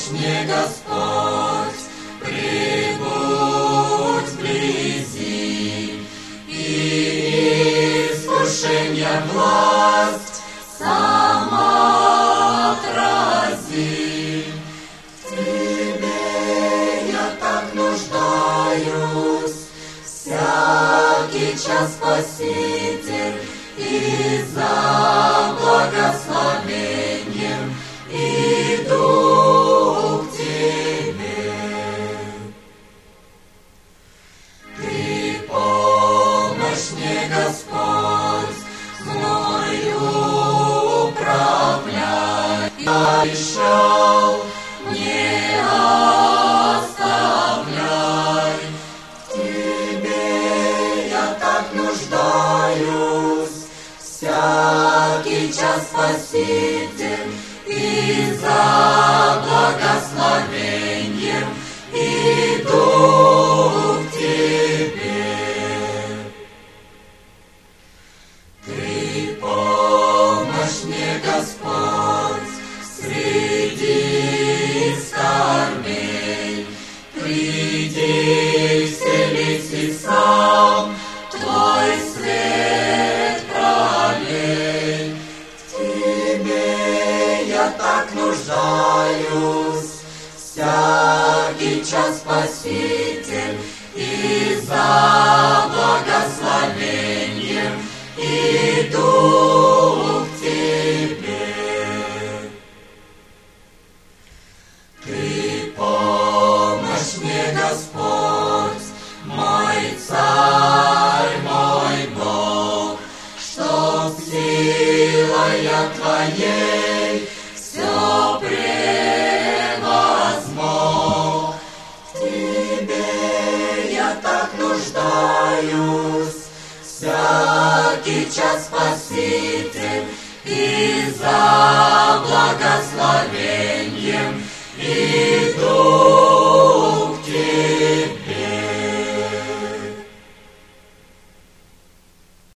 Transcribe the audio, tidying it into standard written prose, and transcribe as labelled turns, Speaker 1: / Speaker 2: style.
Speaker 1: помощь мне, Господь, прибудь вблизи, и искушение власть сама отрази. В Тебе я так нуждаюсь, всякий час, Спаситель, и за благословением иду к Тебе. Ты помощь мне, Господь, мною управляй. Я обещал, не оставляй. В Тебе я так нуждаюсь, всякий час, Спаситель, и за благословением иду к Тебе. Ты помощь мне, Господь, среди скорбей. Приди, вселись и сам Твой свет пролей. В Тебе я так нуждаюсь, всякий час, Спаситель, и за благословением иду